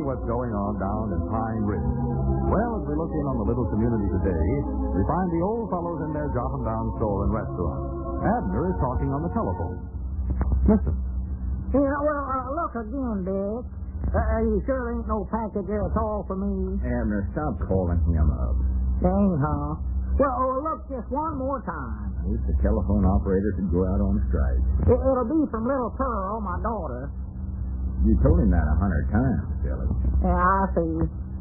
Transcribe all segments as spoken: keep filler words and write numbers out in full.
what's going on down in Pine Ridge. Well, as we look in on the little community today, we find the old fellows in their Jotham Down store and restaurant. Abner is talking on the telephone. Listen. Yeah, well, uh, look again, Dick. Uh, are you sure there ain't no package there at all for me? Abner, stop calling him up. Dang, huh? Well, oh, look, just one more time. I wish the telephone operator could go out on strike. It, it'll be from little Pearl, my daughter. You told him that a hundred times, Billy. Yeah, I see.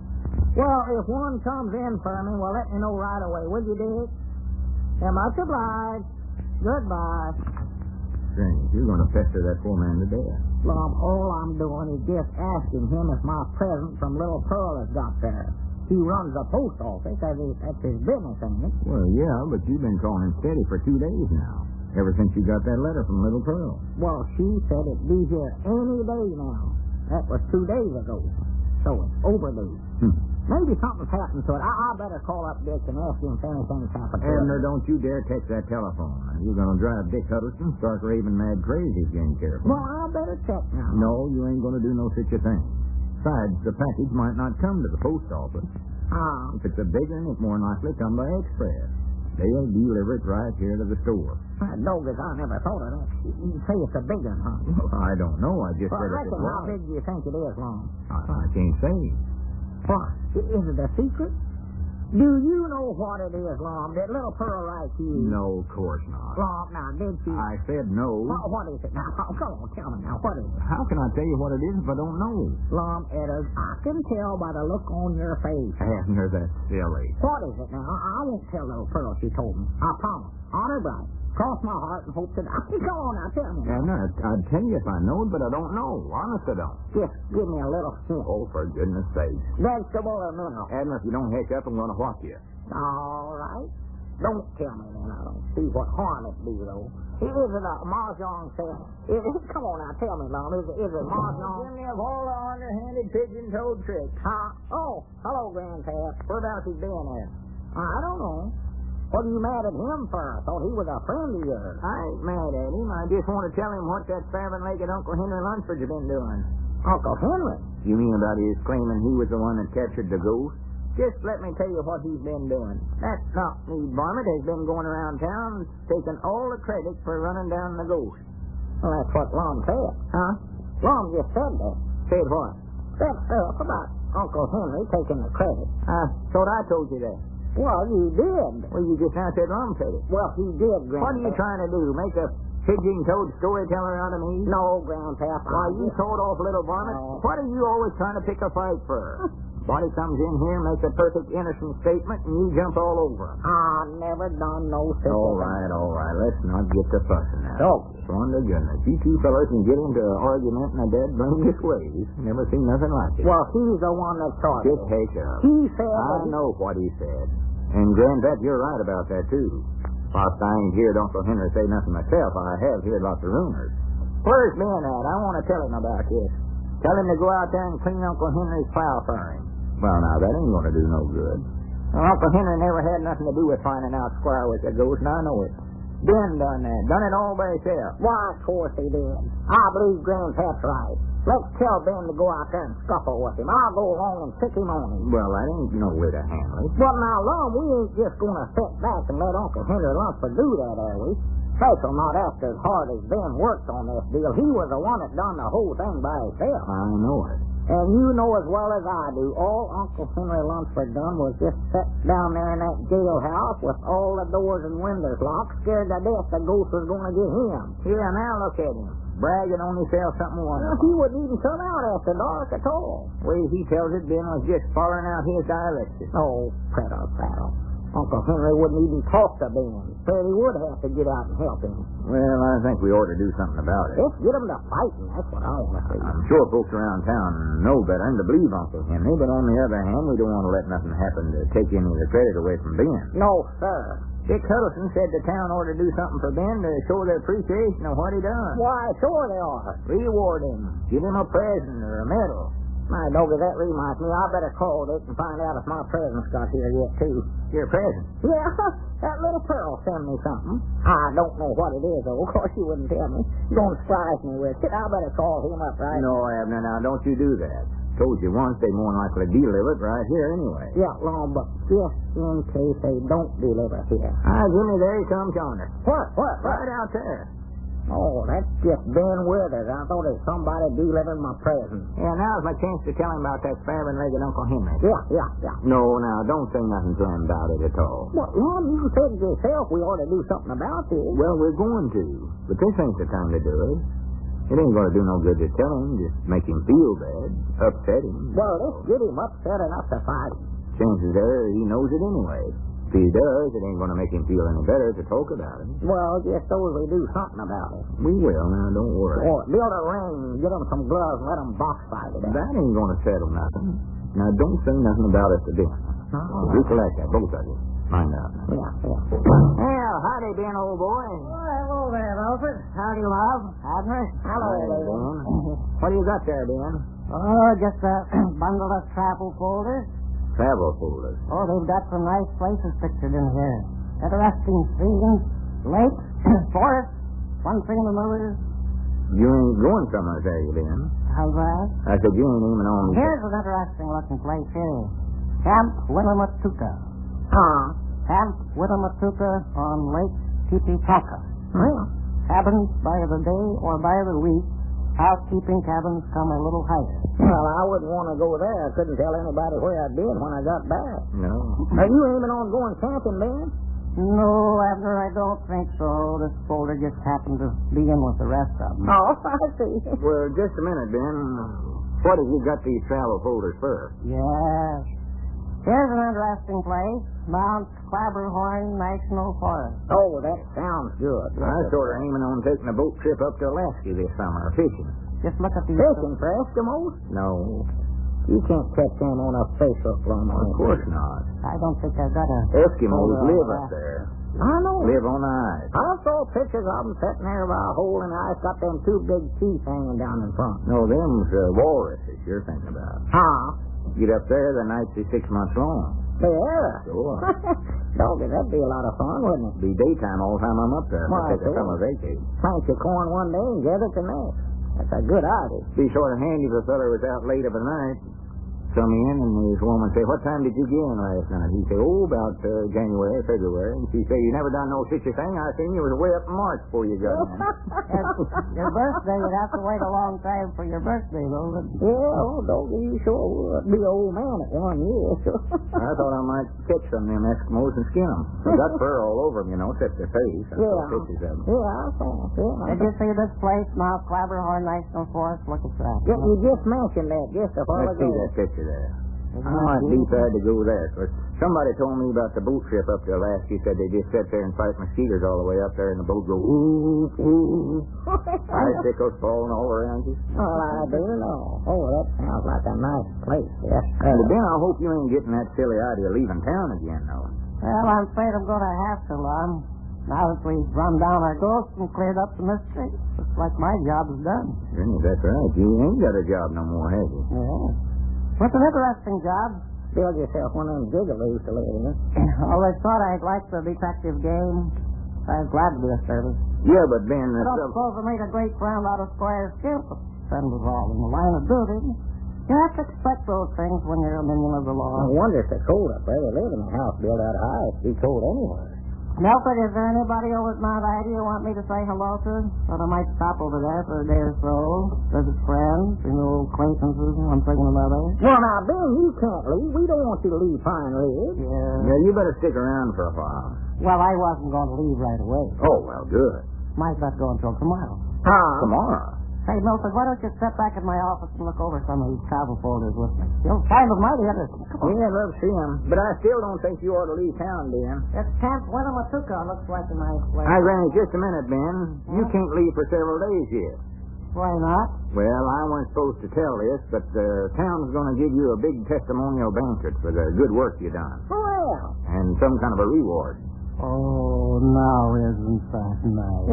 Well, if one comes in for me, well, let me know right away, will you, Dick? Yeah, much obliged. Goodbye. Strange. You're going to pester that poor man to death. Lum, all I'm doing is just asking him if my present from little Pearl has got there. He runs the post office. That's his, that's his business, ain't it? Well, yeah, but you've been calling steady for two days now. Ever since you got that letter from little Pearl. Well, she said it'd be here any day now. That was two days ago. So it's overdue. Hmm. Maybe something's happened to it. I, I better call up Dick and ask him if anything's happened to it. Abner, don't you dare touch that telephone. You're going to drive Dick Huddleston stark raving mad crazy if you ain't careful. Well, I better check now. No, you ain't going to do no such a thing. Besides, the package might not come to the post office. Ah. If it's a big one, it's more likely come by express. They'll deliver it right here to the store. Doggone, I never thought of that. You say it's a big one, huh? Well, I don't know. I just well, said I it reckon was. How big do you think it is, Long? I, I can't say. What? Is it a secret? Do you know what it is, Long? Did little Pearl write to you? No, of course not. Long, now, did she? I said no. Well, what is it now? Come on, tell me now. What is it? How can I tell you what it is if I don't know? Long, Edders, I can tell by the look on your face. Abner, that's silly. What is it now? I won't tell little Pearl, she told me. I promise. Honor bright. Cross my heart and hope that I can go on now. Tell me. Abner, I'd, I'd tell you if I know it, but I don't know. Honest, I don't. Just give me a little hint. Oh, for goodness sake. Vegetable or mineral? Abner, if you don't hitch up, I'm going to whack you. All right. Don't tell me then. I don't see what harm it do, though. Is it a mahjong set? Is it, come on now, tell me, Mom. Is it, is it mahjong? Give me of all the underhanded pigeon-toed tricks. Huh? Oh, hello, Grandpap. Whereabouts he been at? I don't know. What are you mad at him for? I thought he was a friend of yours. I ain't mad at him. I just want to tell him what that seven-legged Uncle Henry Lunsford's been doing. Uncle Henry? You mean about his claiming he was the one that captured the ghost? Just let me tell you what he's been doing. That knock-kneed varmint has been going around town taking all the credit for running down the ghost. Well, that's what Lon said. Huh? Lon just said that. Said what? That stuff about Uncle Henry taking the credit. I thought I told you that. Well, you did. Well, you just now said Lon said it. Well, he did, Grandpa. What are you trying to do? Make a pigeon-toed storyteller out of me? No, Grandpa. Why, you told off little varmint. No. What are you always trying to pick a fight for? Body comes in here, makes a perfect innocent statement, and you jump all over him. I never done no such All right, all right. Let's not get to fussing now. Oh. Son of goodness. You two fellas can get into an argument in a dead blameless way. Never seen nothing like it. Well, he's the one that started. Just take up. He said I that know what he said. And, Granddad, you're right about that, too. Whilst I ain't heard Uncle Henry say nothing myself, I have heard lots of rumors. Where's Ben at? I want to tell him about this. Tell him to go out there and clean Uncle Henry's plow for him. Well, now, that ain't going to do no good. Well, Uncle Henry never had nothing to do with finding out square with the ghost, and I know it. Ben done that. Done it all by himself. Why, of course he did. I believe Grandpap's right. Let's tell Ben to go out there and scuffle with him. I'll go along and pick him on him. Well, that ain't no way to handle it. Well, now, Lon, we ain't just going to sit back and let Uncle Henry Lunsford do that, are we? Special not after as hard as Ben worked on this deal. He was the one that done the whole thing by himself. I know it. And you know as well as I do, all Uncle Henry Lunsford done was just sit down there in that jailhouse with all the doors and windows locked, scared to death the ghost was going to get him. Yeah, now look at him. Bragging on himself something wonderful. Well, he wouldn't even come out after dark at all. Way he tells it, Ben was just following out his directions. Oh, Preto Prattle. Uncle Henry wouldn't even talk to Ben. Said he would have to get out and help him. Well, I think we ought to do something about it. Let's get him to fighting. That's what I want to see. I'm sure folks around town know better than to believe Uncle Henry, but on the other hand, we don't want to let nothing happen to take any of the credit away from Ben. No, sir. Dick Huddleston said the town ought to do something for Ben to show their appreciation of what he done. Why, sure they are. Reward him. Give him a present or a medal. My doggy, that reminds me. I better call Dick and find out if my present's got here yet, too. Your present? Yeah, that little Pearl sent me something. I don't know what it is, though. Of course, you wouldn't tell me. You're going to surprise me with it. I better call him up right No, Abner, now, don't you do that. told you once, they more likely deliver it right here anyway. Yeah, long, but just in case they don't deliver here. Ah, Jimmy, there he comes yonder. What? What? Right out there. Oh, that's just Ben Withers. I thought it was somebody delivering my present. Yeah, now's my chance to tell him about that sparing-legged Uncle Henry. Yeah, yeah, yeah. No, now, don't say nothing to him about it at all. Well, Lon, you said yourself we ought to do something about this. Well, we're going to, but this ain't the time to do it. It ain't going to do no good to tell him, just make him feel bad, upset him. Well, let's get him upset enough to fight. Chances are he knows it anyway. If he does, it ain't going to make him feel any better to talk about it. Well, just suppose we do something about it. We will, now, don't worry. Or build a ring, get them some gloves, and let them box fight it out. That ain't going to settle nothing. Now, don't say nothing about it to Ben. Uh-huh. Recollect that, both of you. Find out. Yeah, yeah. Well, howdy, Ben, old boy. Well, hello there, Wilfred. Howdy, love. Abner. Hello, Hi, lady. Ben. What do you got there, Ben? Oh, just a bundle of travel folders. Travel folders. Oh, they've got some nice places pictured in here. Interesting scenes, lakes, forests, one thing and another. You ain't going somewhere, are you, Ben? How's that? I said you ain't even on... Here's an interesting looking place here. Camp Winnemucca. Huh? Camp Winnemucca on Lake Titicaca. Well, cabins by the day or by the week. Housekeeping cabins come a little higher. Well, I wouldn't want to go there. I couldn't tell anybody where I'd been when I got back. No. Are you aiming on going camping, Ben? No, Abner, I don't think so. This folder just happened to be in with the rest of them. Oh, I see. Well, just a minute, Ben. What have you got these travel folders for? Yes. Here's an interesting place, Mount Clabberhorn National Forest. Oh, that sounds good. I was sort of aiming on taking a boat trip up to Alaska this summer, fishing. Just look at these... Fishing for Eskimos? No. You can't catch them on a Facebook from Of course not. I don't think I've got a... Eskimos live up there. I know. Live on the ice. I saw pictures of them sitting there by a hole in the ice, got them two big teeth hanging down in front. No, them's uh, walruses you're thinking about. Huh? Get up there, the nights is six months long. Yeah. Sure. Doggy, that'd be a lot of fun, wouldn't it? Be daytime all the time I'm up there. Why, I'll take a sure. summer vacation. Plant your corn one day and gather the next. That's a good idea. Be sort of handy if a feller was out late of a night. Come in, and his woman say, "What time did you get in last night?" He say, "Oh, about uh, January, February." And she say, "You never done no such a thing. I seen you was way up in March before you got in." Your birthday, you'd have to wait a long time for your birthday, though. Yeah, oh, Doggy, you sure would be an old man at one year. I thought I might catch some of them Eskimos and skin them. They got fur all over them, you know, except their face. I yeah. saw pictures of them. Yeah, I saw. Yeah. Did you see this place, Mount Clabberhorn National Forest? Look at that. Yeah, you just mentioned that just a while Let's ago. see that picture there. I might be glad to go there. Cause somebody told me about the boat trip up to Alaska. He said they just sit there and fight mosquitoes all the way up there, and the boat go ooh, ooh. Icicles falling all around you. Well, I do know. Oh, that sounds like a nice place. Yes. Well, Ben, I hope you ain't getting that silly idea of leaving town again, though. Well, I'm afraid I'm going to have to, Lon. Now that we've run down our ghosts and cleared up the mystery, looks like my job is done. Jimmy, that's right. You ain't got a job no more, have you? Yeah. What's an interesting job? Build yourself one of them gigaloos to live in. Always thought I'd like the detective game. I was glad to be of service. Yeah, but Ben... I don't suppose I made a great friend out of Squire Skip. Son was all in the line of duty. You have to expect those things when you're a minion of the law. I wonder if it's cold up there. They live in a house built out of ice. It'd be cold anywhere. Nelford, is there anybody over at Mount Ida you want me to say hello to? Thought I might stop over there for a day or so. Visit friends, renew acquaintances, one thing and another. Well, now, Ben, you can't leave. We don't want you to leave Pine Ridge. Yeah. Yeah, you better stick around for a while. Well, I wasn't going to leave right away. Oh, well, good. Might not go until tomorrow. Huh? Tomorrow? Hey, Milford, why don't you step back in my office and look over some of these travel folders with me? You'll find them mighty interesting. Yeah, I'd love to see them. But I still don't think you ought to leave town, Ben. It's Camp Winnemucca looks like a nice place. Hi, Granny, just a minute, Ben. You Huh? can't leave for several days yet. Why not? Well, I wasn't supposed to tell this, but the town's going to give you a big testimonial banquet for the good work you done. Well. And some kind of a reward. Oh, now isn't that nice?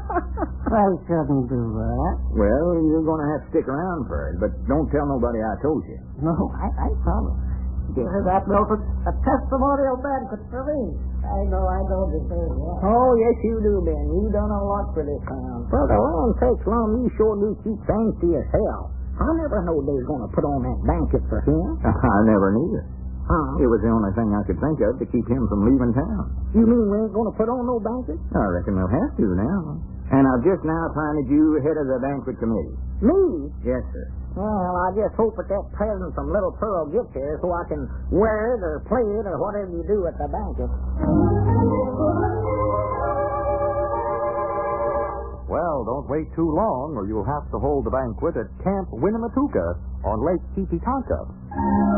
I shouldn't do that. Well, you're going to have to stick around for it, but don't tell nobody I told you. No, I, I promise. Here's that, Milford. A testimonial banquet for me. I know I don't deserve that. Oh, yes, you do, Ben. You done a lot for this town. Well, the long takes long, you sure do keep things to yourself. I never knowed they was going to put on that banquet for him. I never neither. Huh? It was the only thing I could think of to keep him from leaving town. You mean we ain't going to put on no banquet? I reckon we'll have to now. And I've just now appointed you head of the banquet committee. Me? Yes, sir. Well, I just hope that that present from Little Pearl gets here so I can wear it or play it or whatever you do at the banquet. Well, don't wait too long, or you'll have to hold the banquet at Camp Winnemucca on Lake Titicaca.